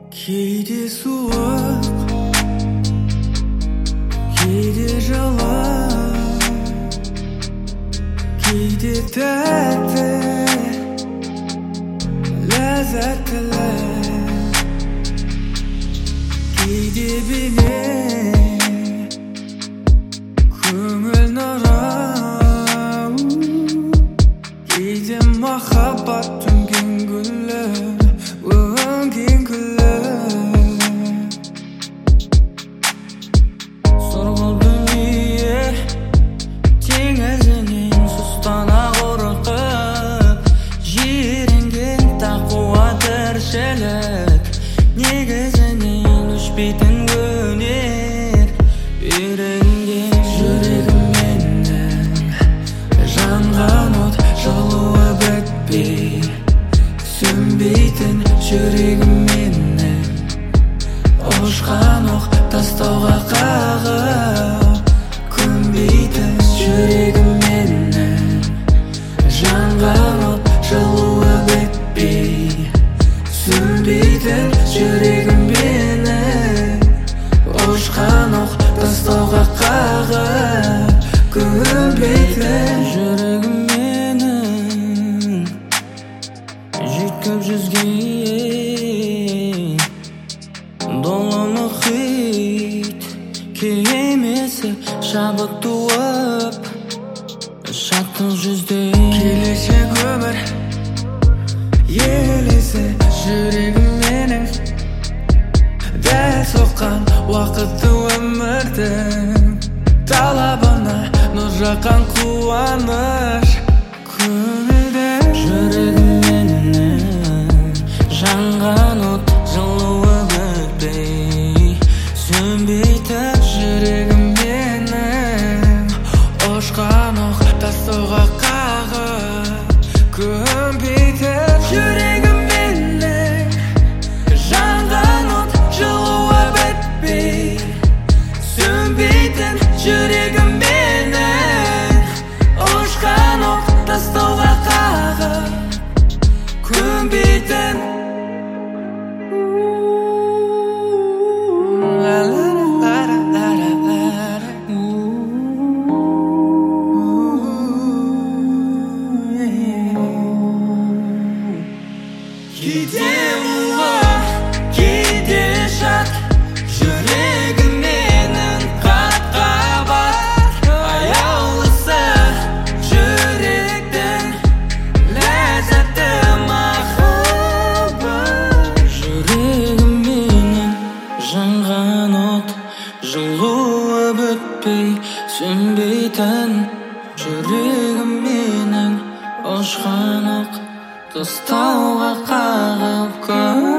Кейде суық, кейде жылы, кейде тәтті, ләззәтлі, кейде бейне, көңіл нұры, кейде махаббат төнген гүлі, өнген гүлі. Сұрғыл дүние теңізінен сұстана қорқып, жиренген тақуа тіршілік, негізінен өшпейтін өнер үйренген. Жүрегім менің жанған от, жылуы бітпей сөнбейтін. Жүрегім менің ұшқан оқ, тастауға қағып көнбейтін. Жүрегім менің жанған от, жылуы бітпей сөнбейтін. Жүрегім менің ұшқан оқ, тастауға қағып көнбейтін. Жүрегім менің жүйткіп жүзген долы мұхит кемесі, шабыт туып шаттық жүзде. Келешек өмір елесі, жүрегім менің дәл соққан уақытты өмірдің талабына, нұр жаққан қуаныш көңілде. Жүрегім менің жанған от, жылуы бітпей сөнбейтін. Жүрегім менің ұшқан оқ, тастауға қағып көнбейтін. Жүрегім менің жанған от, жылуы бітпей сөнбейтін. Жүрегім менің ұшқан оқ, тастауға қағып көнбейтін. Кейде мұңлы, кейде шат, жүрегім менің қат-қабат. Аяулысы жүректің ләззәтті махаббат. Жүрегім менің жанған от, жылуы бітпей сөнбейтін. Жүрегім менің ұшқан оқ, тастауға қағып